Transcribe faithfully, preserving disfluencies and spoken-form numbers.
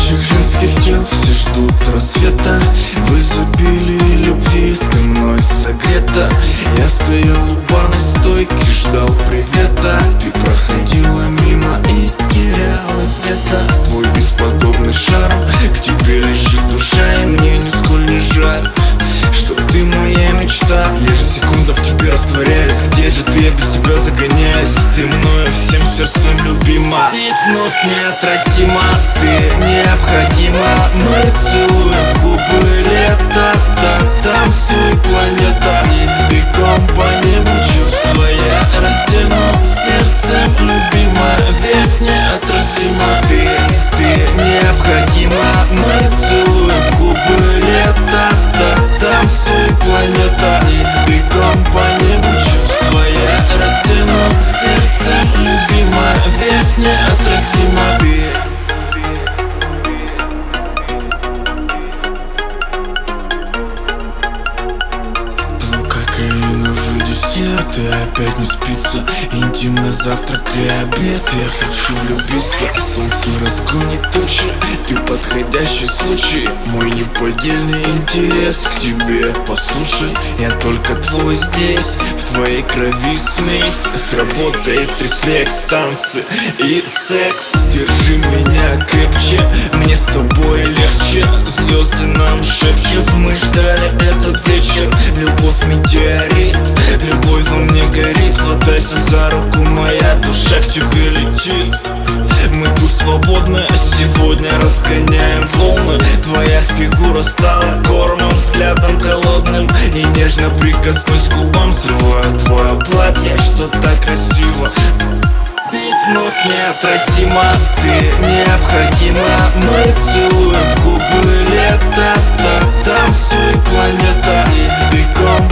наших женских тел все ждут рассвета. В изобилии любви ты мной согрета. Я стоял у барной стойки, ждал привета. Ты проходила мимо и терялась где-то. Твой бесподобный шарм, к тебе лежит душа, и мне нисколь не жаль, что ты моя мечта. Я же секунда в тебе растворяюсь. Где же ты, я без тебя загоняюсь. Ты мною всем сердцем любима, ведь вновь неотразима. Ты необходима. Мы целуем в губы лето. Танцуй, планета, и бегом по небу. Чувства я растяну сердцем любимая, ведь неотразима. Ты, ты необходима. Мы целуем в губы лето. Танцуй, планета, и бегом по небу. Чувства я растяну сердцем любимая, ведь неотразима. Ты кокаиновый десерт, и опять не спится. Интимный завтрак и обед, я хочу влюбиться. Солнце разгонит тучи, ты подходящий случай. Мой неподдельный интерес к тебе, послушай. Я только твой здесь, в твоей крови смесь. Сработает рефлекс, танцы и секс. Держи меня крепче, мне с тобой легче. Звезды нам шепчут, мы ждали этот вечер. Любовь метеорит, любовь во мне горит. Хватайся за руку, моя душа к тебе летит. Мы тут свободны, сегодня разгоняем волны. Твоя фигура стала кормом, взглядом холодным. И нежно прикоснусь к губам, срываю твое платье, что так красиво. Ведь вновь неотразима. Ты необходима. Мы целуем в губы лето. Танцуй, планета, и бегом